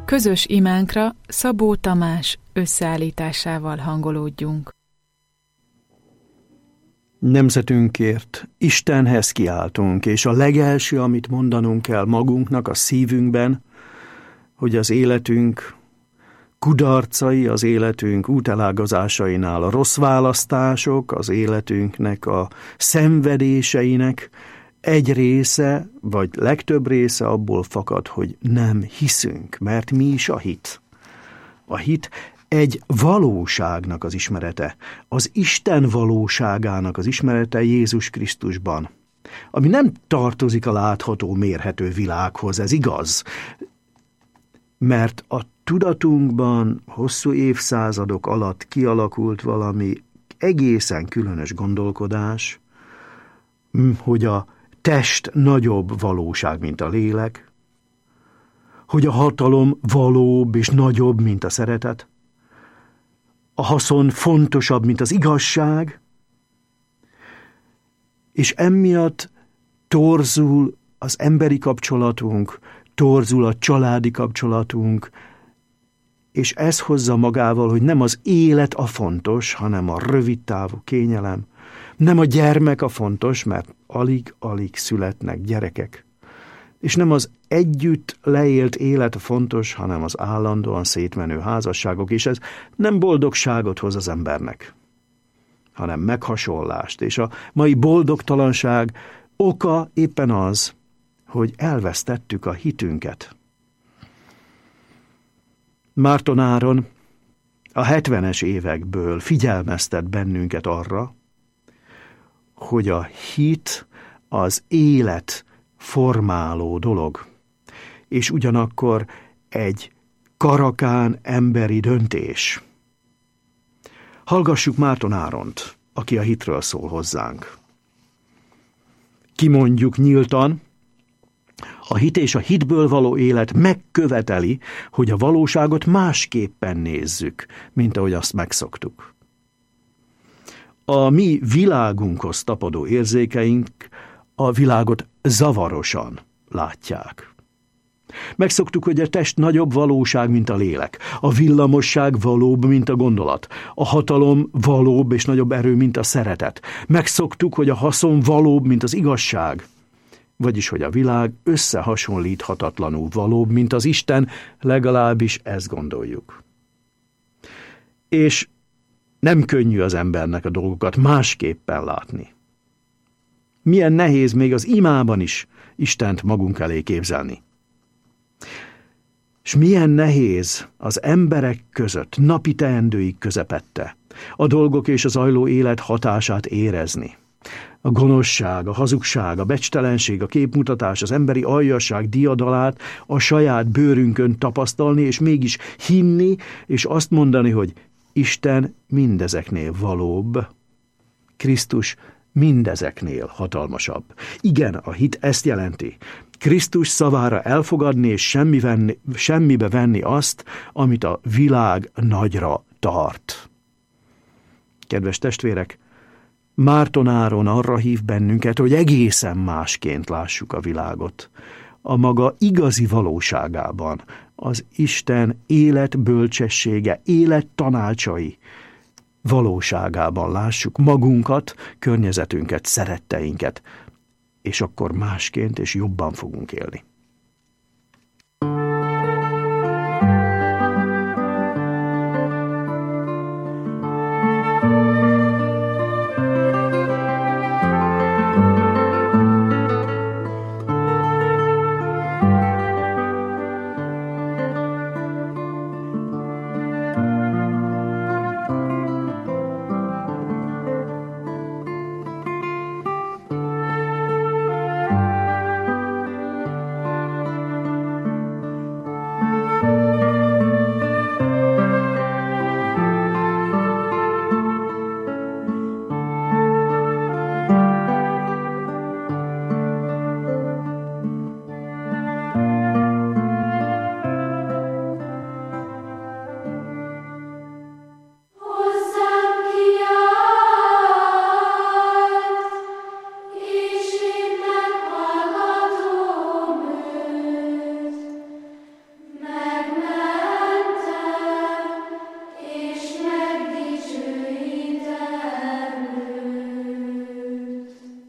Közös imánkra Szabó Tamás összeállításával hangolódjunk. Nemzetünkért Istenhez kiáltunk, és a legelső, amit mondanunk kell magunknak a szívünkben, hogy az életünk kudarcai, az életünk útelágazásainál, a rossz választások, az életünknek a szenvedéseinek egy része, vagy legtöbb része abból fakad, hogy nem hiszünk, mert mi is a hit? A hit egy valóságnak az ismerete, az Isten valóságának az ismerete Jézus Krisztusban, ami nem tartozik a látható, mérhető világhoz, ez igaz, mert a tudatunkban hosszú évszázadok alatt kialakult valami egészen különös gondolkodás, hogy a test nagyobb valóság, mint a lélek, hogy a hatalom valóbb és nagyobb, mint a szeretet, a haszon fontosabb, mint az igazság, és emiatt torzul az emberi kapcsolatunk, torzul a családi kapcsolatunk, és ez hozza magával, hogy nem az élet a fontos, hanem a rövidtávú kényelem, nem a gyermek a fontos, mert alig-alig születnek gyerekek, és nem az együtt leélt élet a fontos, hanem az állandóan szétmenő házasságok, és ez nem boldogságot hoz az embernek, hanem meghasonlást, és a mai boldogtalanság oka éppen az, hogy elvesztettük a hitünket. Márton Áron a 70-es évekből figyelmeztet bennünket arra, hogy a hit az élet formáló dolog, és ugyanakkor egy karakán emberi döntés. Hallgassuk Márton Áront, aki a hitről szól hozzánk. Kimondjuk nyíltan, a hit és a hitből való élet megköveteli, hogy a valóságot másképpen nézzük, mint ahogy azt megszoktuk. A mi világunkhoz tapadó érzékeink a világot zavarosan látják. Megszoktuk, hogy a test nagyobb valóság, mint a lélek. A villamosság valóbb, mint a gondolat. A hatalom valóbb és nagyobb erő, mint a szeretet. Megszoktuk, hogy a haszon valóbb, mint az igazság. Vagyis, hogy a világ összehasonlíthatatlanul valóbb, mint az Isten, legalábbis ezt gondoljuk. És nem könnyű az embernek a dolgokat másképpen látni. Milyen nehéz még az imában is Istent magunk elé képzelni. És milyen nehéz az emberek között, napi teendőik közepette a dolgok és a zajló élet hatását érezni. A gonoszság, a hazugság, a becstellenség, a képmutatás, az emberi aljasság diadalát a saját bőrünkön tapasztalni, és mégis hinni, és azt mondani, hogy Isten mindezeknél valóbb, Krisztus mindezeknél hatalmasabb. Igen, a hit ezt jelenti. Krisztus szavára elfogadni és semmibe venni azt, amit a világ nagyra tart. Kedves testvérek, Márton Áron arra hív bennünket, hogy egészen másként lássuk a világot. A maga igazi valóságában, az Isten életbölcsessége, élettanácsai valóságában lássuk magunkat, környezetünket, szeretteinket, és akkor másként és jobban fogunk élni.